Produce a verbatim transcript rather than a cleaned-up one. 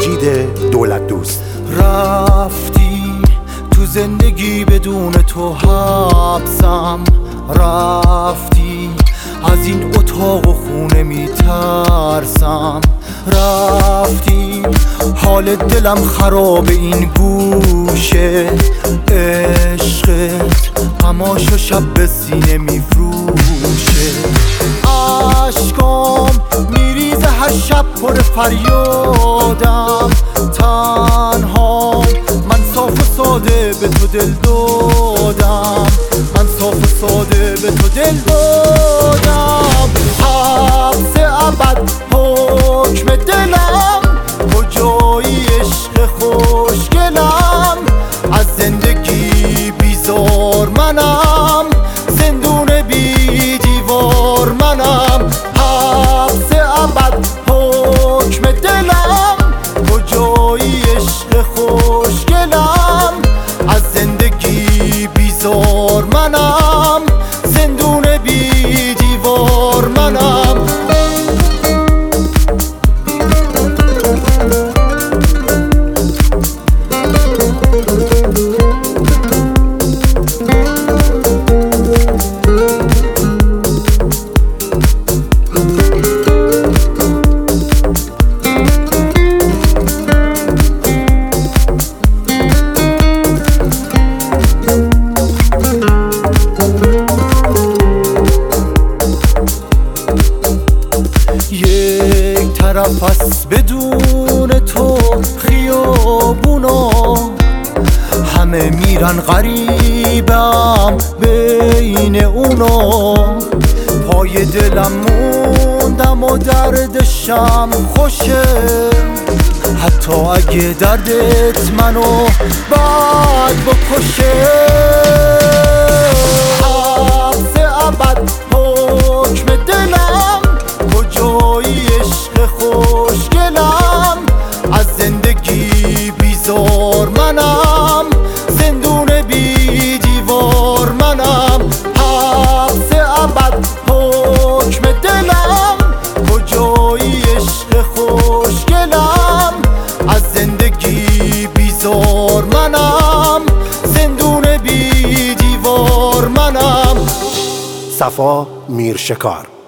مجید دولت دوست. رفتی تو زندگی بدون تو حبسم، رفتی از این اتاق و خونه میترسم، رفتی حال دلم خراب این گوشه، عشقت غماشو شب به سینه میفروشه، عشقام میریزه هر شب پر فریادم، تنها من صاف و ساده به تو دل دادم، من صاف و ساده به تو دل دادم، حبس ابد حکم دلم، کجایی عشق خوشگلم، از زندگی بیزار منم، زندون بی دیوار منم، حبس ابد حکم دلم، کجایی عشق خوشگلم، از زندگی بیزار منم، زندون بی دیوار منم. یک طرف از بدون تو خیابونا، همه میرن غریبم بین اونا، پای دلم موندم و دردشم خوشه، حتی اگه دردت منو بعد بکشه، حبس ابد حکم دلم، کجایی عشق خوشگلم، از زندگی بیزار منم، زندون بی دیوار منم، حبس ابد حکم دلم، کجایی عشق خوشگلم، از زندگی بیزار منم، زندون بی دیوار منم. صفا میرشکار.